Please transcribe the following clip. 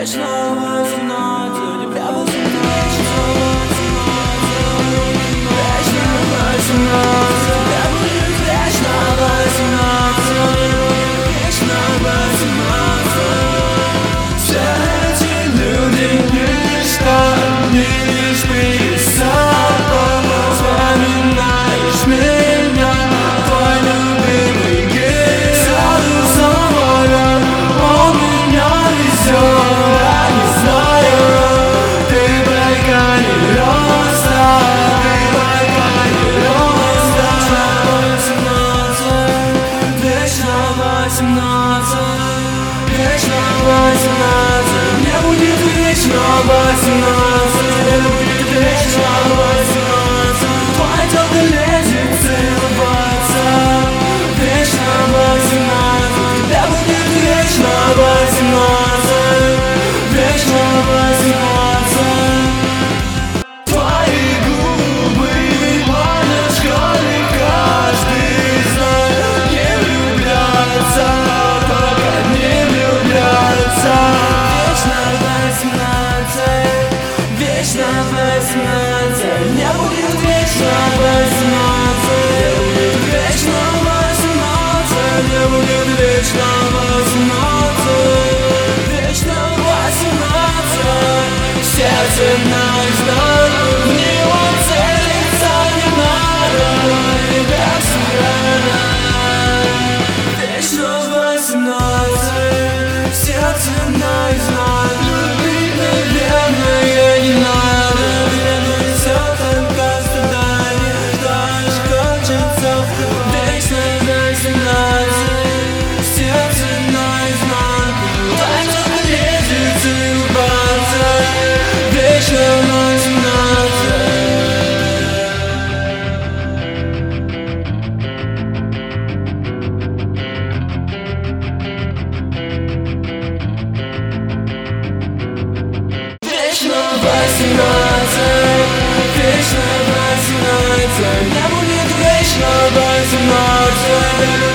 Вечно 18, тебя 18, вечно 18, тебя будет вечно 18, вечно 18. Все эти люди ничто, они лишь пересадка. Вспоминаешь меня, твой любимый гид. Сяду за волю, он меня везет. Я не знаю, ты пока не роста, ты пока не роста. Вечно 18, вечно 18, мне будет вечно 18, тебе будет вечно 18. Твой тело лезет целоваться. Вечно 18, тебе будет вечно 18, вечно 18. Твои губы манят в школе, каждый знает. Не влюбляться, пока не влюбляться. Вечно 18, вечно 18, мне будет вечно 18, вечно 18, мне будет вечно 18, вечно 18. Сердце наизнанку, в него целиться не надо, и как сирена. Вечно 18, сердце наизнанку, любить, наверное, не надо. Все только страдания, знаешь, кончится. Вечно 18, сердце наизнанку, твой тело лезет целоваться. Вечно 18, вечно 18, вечно 18, мне будет вечно 18.